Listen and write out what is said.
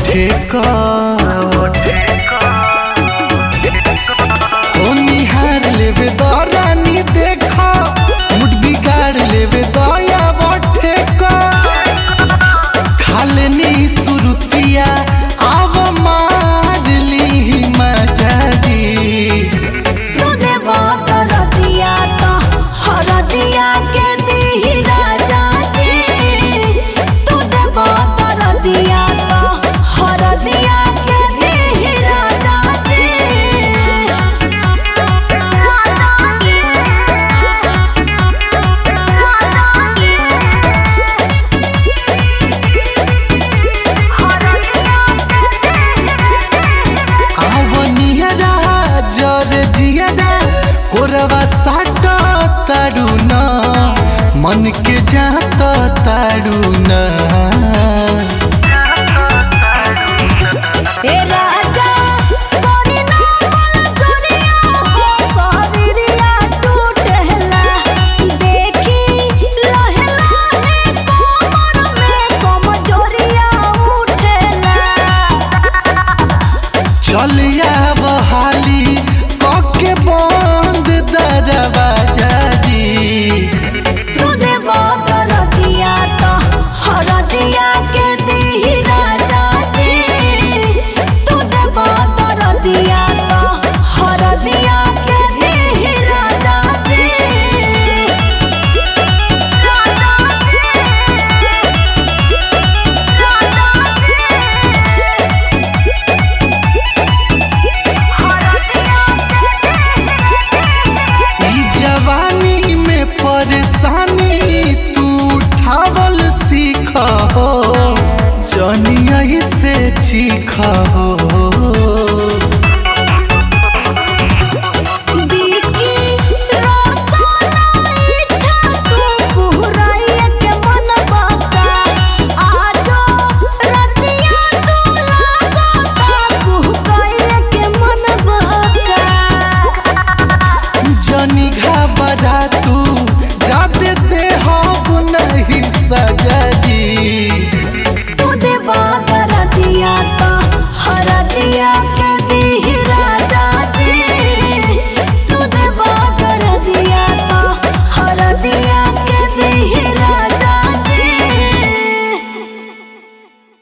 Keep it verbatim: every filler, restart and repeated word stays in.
ठेका ओ निहार लेवे दरानी देखा मुड बिगाड़ लेवे दया ठेका खालनी सुरुतिया आव मार ली मजा जी तू देवा कर दिया तो हर दिया के दी राजा जी तू देवा कर दिया तो हर दिया के दी राजा जी आवनियरा जर जियरा कोरवा साट ताड़ू न मन के जात ताड़ू न ए राजा कोरी ना मन जोरिया हो शरीरिया टूटेला देखी लहे लहे कोमर में कमजोरिया उठेला चलिया बहाली कके बंद दरवाजा जी तू देवा कर दिया तो हर दिया के दी राजा जी तू देवा कर दिया तो हर दिया के दी राजा जी ई जवानी में परेशानी तू उठावल सीख हो जनिया से चीख हो